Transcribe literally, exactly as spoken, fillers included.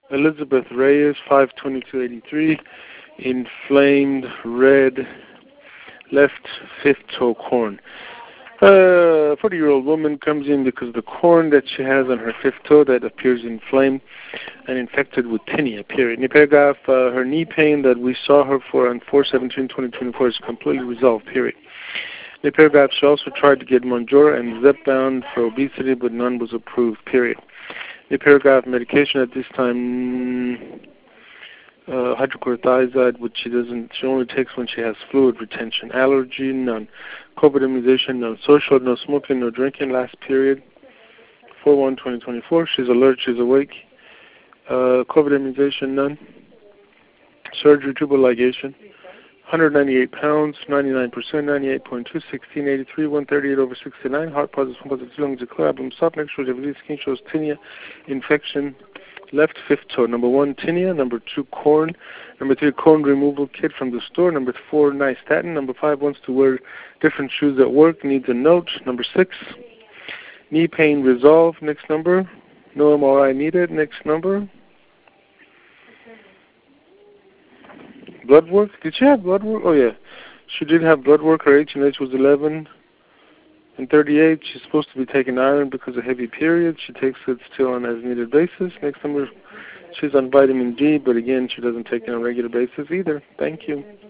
Elizabeth Reyes, five twenty-two eighty-three, inflamed red left fifth toe corn. A forty-year-old woman comes in because the corn that she has on her fifth toe that appears inflamed and infected with tinea, period. Paragraph, uh, her knee pain that we saw her for on four seventeen twenty twenty-four is completely resolved, period. The paragraph, she also tried to get Monjora and Zepbound for obesity, but none was approved, period. The paragraph, medication at this time, uh, hydrochlorothiazide, which she doesn't, she only takes when she has fluid retention. Allergy, none. COVID immunization, none. Social, no smoking, no drinking, last period, four one twenty twenty-four. She's alert, she's awake. Uh, COVID immunization, none. Surgery, tubal ligation. one hundred ninety-eight pounds, ninety-nine percent, ninety-eight point two, sixteen eighty-three, one thirty-eight over sixty-nine. Heart positive, positive, lungs declare, abdomen soft, next shows evidence, skin shows tinea, infection, left fifth toe. Number one, tinea. Number two, corn. Number three, corn removal kit from the store. Number four, nystatin. Number five, wants to wear different shoes at work, needs a note. Number six, knee pain resolved. Next number. No M R I needed. Next number. Blood work? Did she have blood work? Oh, yeah. She did have blood work. Her H and H was eleven and thirty-eight. She's supposed to be taking iron because of heavy periods. She takes it still on an as-needed basis. Next number, she's on vitamin D, but again, she doesn't take it on a regular basis either. Thank you.